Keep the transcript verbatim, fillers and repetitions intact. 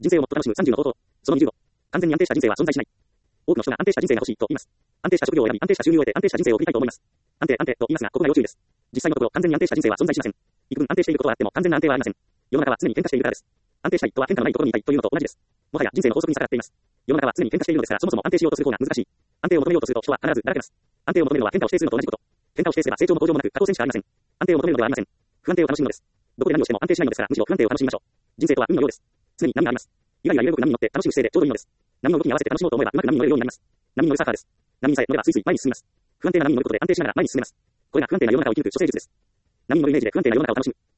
人生をもっと楽しむさんじゅうの方法。そのにじゅうご。完全に安定した人生は存在しない。多くの人が安定した人生が欲しいと言います。安定した職業を選び、安定した収入を得て安定した人生を送りたいと思います。安定、安定と言いますが、ここが要注意です。実際のところ、完全に安定した人生は存在しません。幾分安定していることはあっても完全な安定はありません。世の中は常に変化しているからです。安定したいとは変化のないところにいたいというのと同じです。もはや人生の法則に逆らっています。世の中は常に変化しているのですから、そもそも安定しようとする方が難しい。安定を求めようとすると人は必ずだらけます。安定を求めるのは変化を否定するのと同じこと。変化を否定すれば成長も向上もなく過当戦しかありません。安定を求めるのではありません。不安定を楽しむのです。どこで何をしても安定しないのですから、むしろ不安定を楽しみましょう。人生とは運のようです。常に波があります。ゆらゆら揺れ動く波に乗って楽しむ姿勢でちょうどいいのです。波の動きに合わせて楽しもうと思えばうまく波に乗れるようになります。波に乗るサーファーです。波にさえ乗ればスイスイ前に進みます。不安定な波に乗ることで安定しながら前に進めます。これが不安定な世の中を生き抜く諸生術です。波に乗るイメージで不安定な世の中を楽しむ。